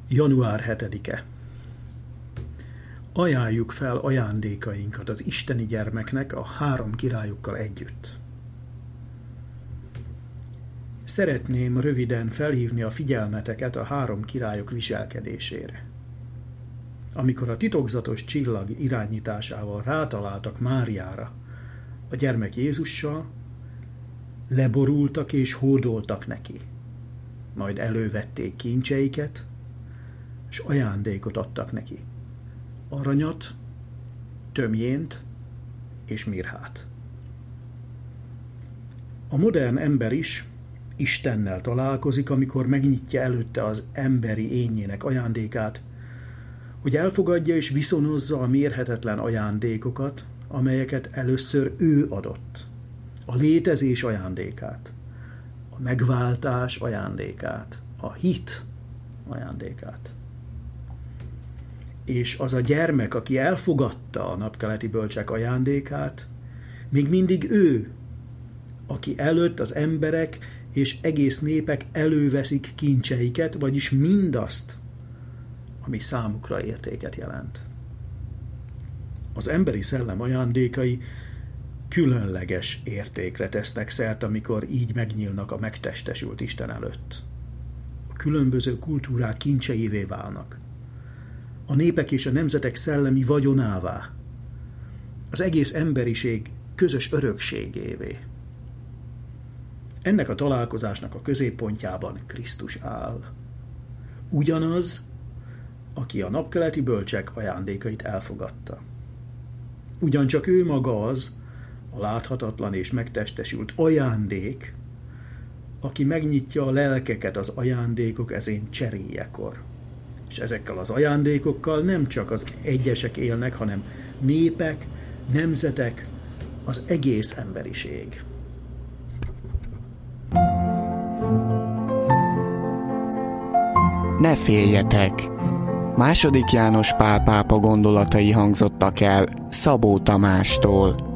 Január 7-e. Ajánljuk fel ajándékainkat az isteni gyermeknek a 3 királyokkal együtt. Szeretném röviden felhívni a figyelmeteket a 3 királyok viselkedésére. Amikor a titokzatos csillag irányításával rátaláltak Máriára, a gyermek Jézussal, leborultak és hódoltak neki. Majd elővették kincseiket, és ajándékot adtak neki. Aranyat, tömjént és mirhát. A modern ember is Istennel találkozik, amikor megnyitja előtte az emberi énjének ajándékát, hogy elfogadja és viszonozza a mérhetetlen ajándékokat, amelyeket először ő adott. A létezés ajándékát, a megváltás ajándékát, a hit ajándékát. És az a gyermek, aki elfogadta a napkeleti bölcsek ajándékát, még mindig ő, aki előtt az emberek és egész népek előveszik kincseiket, vagyis mindazt, ami számukra értéket jelent. Az emberi szellem ajándékai különleges értékre tesznek szert, amikor így megnyílnak a megtestesült Isten előtt. A különböző kultúrák kincseivé válnak. A népek és a nemzetek szellemi vagyonává. Az egész emberiség közös örökségévé. Ennek a találkozásnak a középpontjában Krisztus áll. Ugyanaz, aki a napkeleti bölcsek ajándékait elfogadta. Ugyancsak ő maga az, a láthatatlan és megtestesült ajándék, aki megnyitja a lelkeket az ajándékok ezén cseréjekor. És ezekkel az ajándékokkal nem csak az egyesek élnek, hanem népek, nemzetek, az egész emberiség. Ne féljetek! II. János Pál pápa gondolatai hangzottak el Szabó Tamástól.